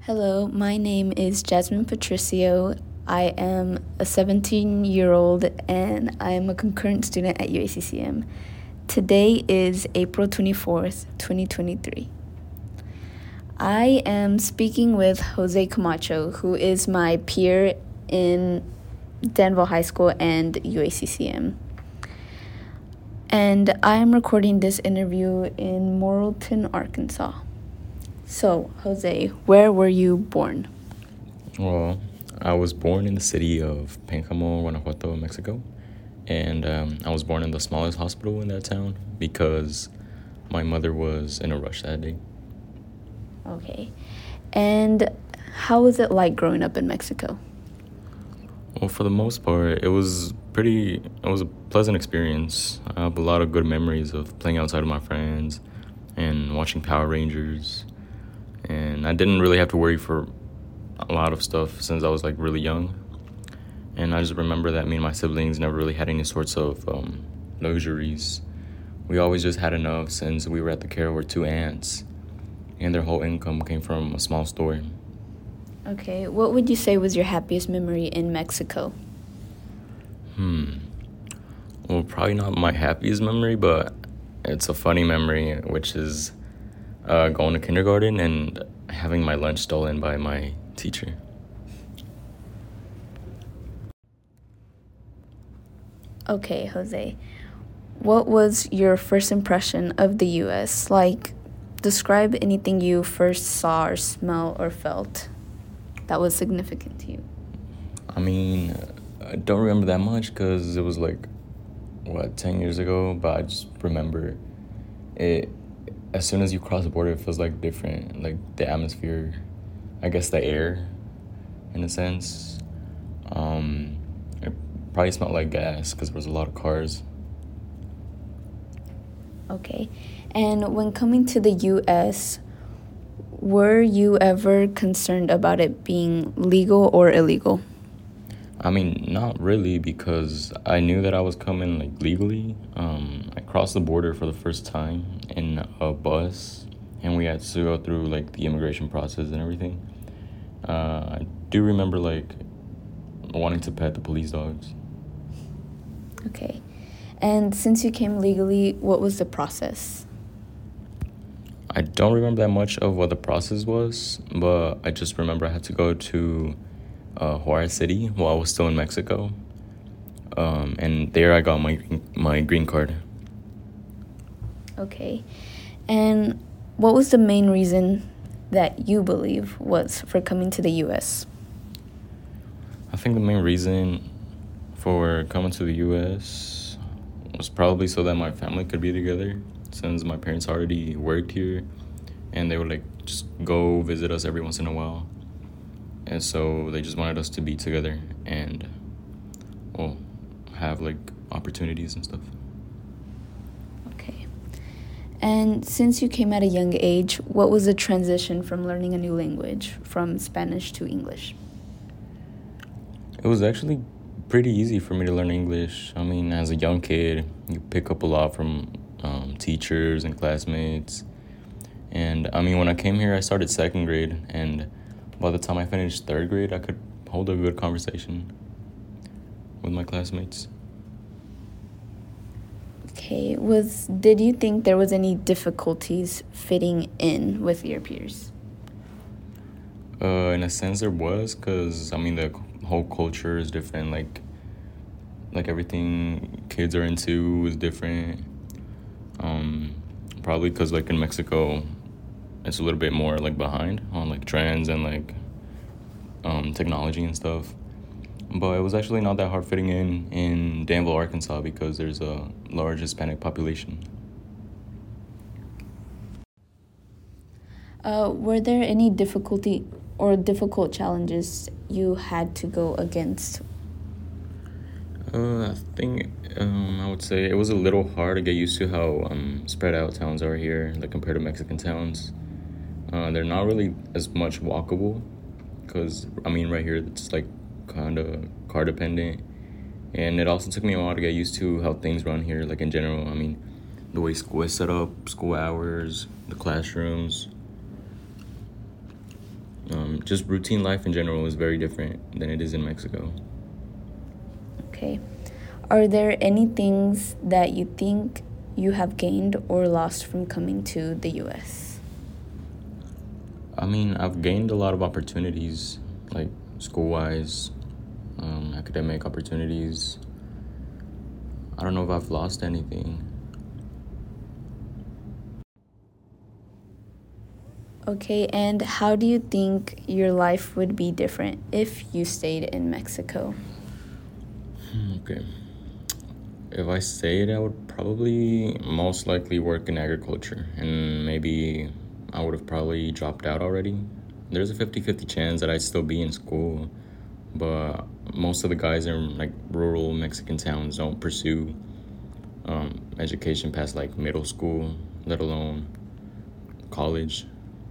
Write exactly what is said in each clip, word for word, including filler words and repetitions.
Hello, my name is Jasmine Patricio. I am a seventeen year old and I am a concurrent student at U A C C M. Today is April twenty-fourth, twenty twenty-three. I am speaking with Jose Camacho, who is my peer in Danville High School and U A C C M. And I am recording this interview in Morrilton, Arkansas. So, Jose, where were you born? Well, I was born in the city of Pénjamo, Guanajuato, Mexico. And um, I was born in the smallest hospital in that town because my mother was in a rush that day. Okay. And how was it like growing up in Mexico? Well, for the most part, it was pretty, it was a pleasant experience. I have a lot of good memories of playing outside with my friends and watching Power Rangers. And I didn't really have to worry for a lot of stuff since I was like really young. And I just remember that me and my siblings never really had any sorts of um, luxuries. We always just had enough since we were at the care of our two aunts, and their whole income came from a small store. Okay, what would you say was your happiest memory in Mexico? Hmm. Well, probably not my happiest memory, but it's a funny memory, which is uh, going to kindergarten and having my lunch stolen by my teacher. Okay, Jose. What was your first impression of the U S? Like, describe anything you first saw or smelled or felt that was significant to you. I mean, I don't remember that much because it was like, what, ten years ago? But I just remember it. As soon as you cross the border, it feels like different. Like the atmosphere, I guess the air, in a sense. Um, it probably smelled like gas because there was a lot of cars. Okay. And when coming to the U S, were you ever concerned about it being legal or illegal? I mean, not really, because I knew that I was coming like legally. Um, I crossed the border for the first time in a bus, and we had to go through like the immigration process and everything. Uh, I do remember like wanting to pet the police dogs. Okay. And since you came legally, what was the process? I don't remember that much of what the process was, but I just remember I had to go to uh, Juarez City while I was still in Mexico, um, and there I got my my green card. Okay. And what was the main reason that you believe was for coming to the U S? I think the main reason for coming to the U S was probably so that my family could be together, since my parents already worked here and they would like just go visit us every once in a while. And so they just wanted us to be together and, well, have like opportunities and stuff. Okay. And since you came at a young age, what was the transition from learning a new language from Spanish to English? It was actually pretty easy for me to learn English. I mean, as a young kid, you pick up a lot from um, teachers and classmates. And I mean, when I came here, I started second grade, and by the time I finished third grade, I could hold a good conversation with my classmates. Okay. Was did you think there was any difficulties fitting in with your peers? Uh, in a sense, there was, because I mean, the whole culture is different. Like, like everything kids are into is different. Um, probably because like in Mexico, it's a little bit more like behind on like trends and like um, technology and stuff. But it was actually not that hard fitting in in Danville, Arkansas, because there's a large Hispanic population. Uh, were there any difficulty or difficult challenges you had to go against? Uh, I think um, I would say it was a little hard to get used to how um, spread out towns are here, like compared to Mexican towns. Uh, they're not really as much walkable, because I mean, right here it's like kind of car dependent, and it also took me a while to get used to how things run here, like in general. I mean, the way school is set up, school hours, the classrooms. Um, um, just routine life in general is very different than it is in Mexico. Okay. Are there any things that you think you have gained or lost from coming to the U S? I mean, I've gained a lot of opportunities, like school-wise, um, academic opportunities. I don't know if I've lost anything. Okay, and how do you think your life would be different if you stayed in Mexico? Okay. If I stayed, I would probably most likely work in agriculture, and maybe I would have probably dropped out already. There's a fifty-fifty chance that I'd still be in school, but most of the guys in like rural Mexican towns don't pursue um, education past like middle school, let alone college.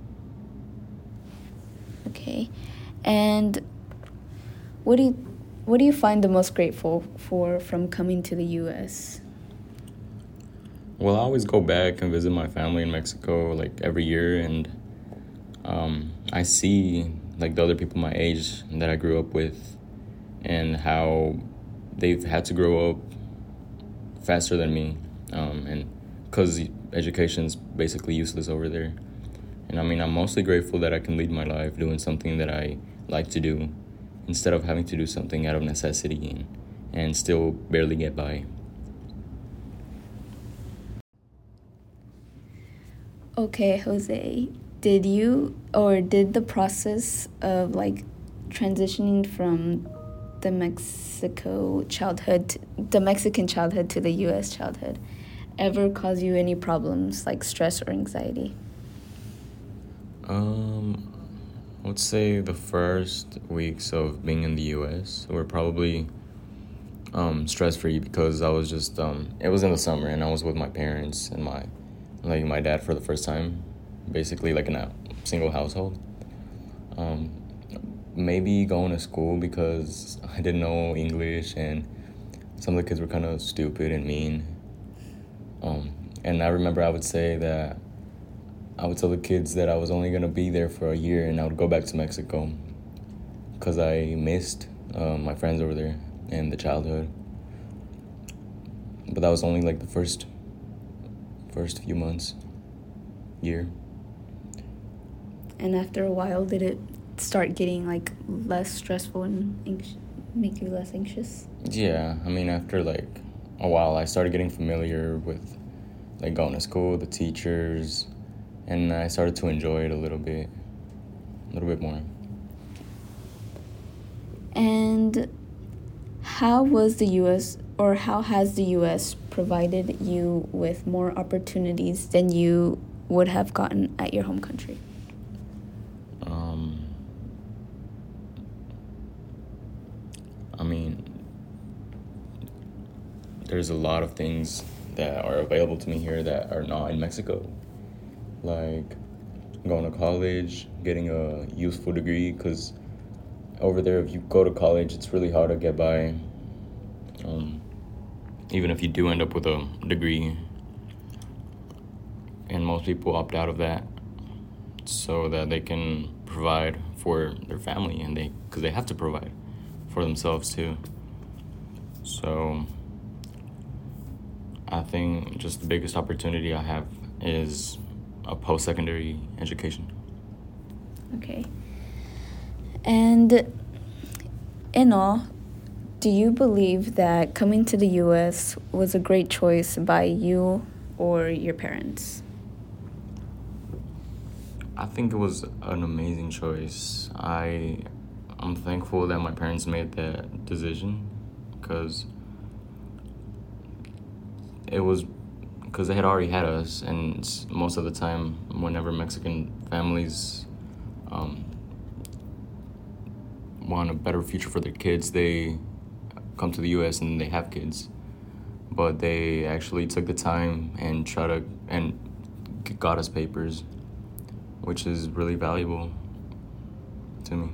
Okay, and what do you what do you find the most grateful for from coming to the U S? Well, I always go back and visit my family in Mexico like every year, and um, I see like the other people my age that I grew up with and how they've had to grow up faster than me, um, and because education's basically useless over there. And I mean, I'm mostly grateful that I can lead my life doing something that I like to do instead of having to do something out of necessity and, and still barely get by. Okay, Jose, did you or did the process of like transitioning from the Mexico childhood, to, the Mexican childhood to the U S childhood ever cause you any problems like stress or anxiety? Um, I would say the first weeks of being in the U S were probably um, stress-free because I was just, um, it was in the summer and I was with my parents and my, like my dad for the first time, basically like in a single household. Um, maybe going to school because I didn't know English and some of the kids were kind of stupid and mean. Um, and I remember I would say that I would tell the kids that I was only going to be there for a year and I would go back to Mexico because I missed uh, my friends over there and the childhood. But that was only like the first first few months, year. And after a while, did it start getting like less stressful and anx- make you less anxious? Yeah, I mean, after like a while, I started getting familiar with like going to school, the teachers, and I started to enjoy it a little bit, a little bit more. And how was the U S or how has the U S provided you with more opportunities than you would have gotten at your home country? Um, I mean, there's a lot of things that are available to me here that are not in Mexico. Like going to college, getting a useful degree, because over there, if you go to college, it's really hard to get by. Um, even if you do end up with a degree, and most people opt out of that so that they can provide for their family, and they because they have to provide for themselves too. So I think just the biggest opportunity I have is a post-secondary education. Okay. And in all, do you believe that coming to the U S was a great choice by you or your parents? I think it was an amazing choice. I, I'm thankful that my parents made that decision because it was because they had already had us, and most of the time, whenever Mexican families um, want a better future for their kids, they come to the U S and they have kids. But they actually took the time and try to and got us papers, which is really valuable to me.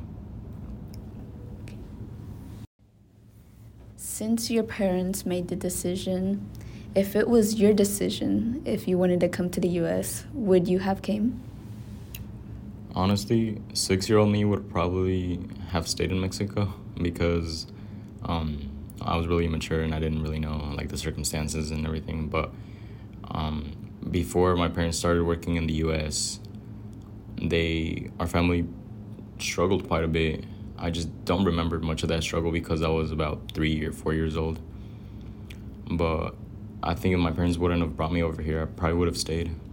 Since your parents made the decision, if it was your decision, if you wanted to come to the U S, would you have came? Honestly, six year old me would probably have stayed in Mexico because um, I was really immature and I didn't really know like the circumstances and everything. But um, before my parents started working in the U S, they our family struggled quite a bit. I just don't remember much of that struggle because I was about three or four years old. But I think if my parents wouldn't have brought me over here, I probably would have stayed.